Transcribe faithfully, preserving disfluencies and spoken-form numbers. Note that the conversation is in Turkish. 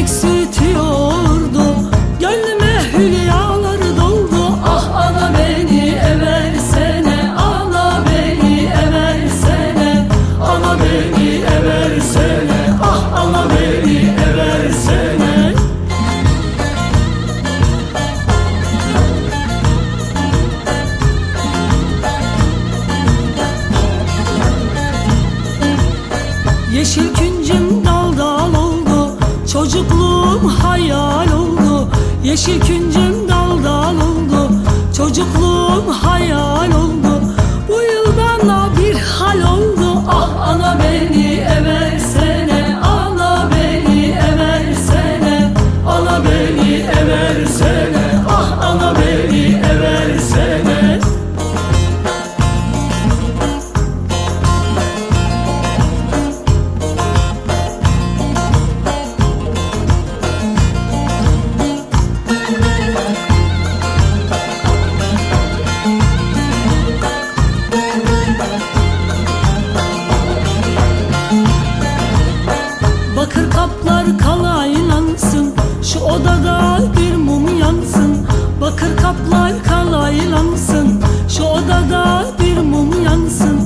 eksiltiyordu. Gönlüme hülyalar doldu. Ah ana beni eversene, ana beni eversene, ana beni eversene, ah ana beni eversene. Yeşil küncüm dal dal oldu, çocukluğum hayal oldu. Yeşil küncüm dal dal oldu, çocukluğum hayal oldu. Bu yıl bana bir hal oldu. Ah ana beni eversene, ana beni eversene, ana beni eversene, ah ana beni eversene. Bakır kaplar kalaylansın, şu odada bir mum yansın. Bakır kaplar kalaylansın, şu odada bir mum yansın.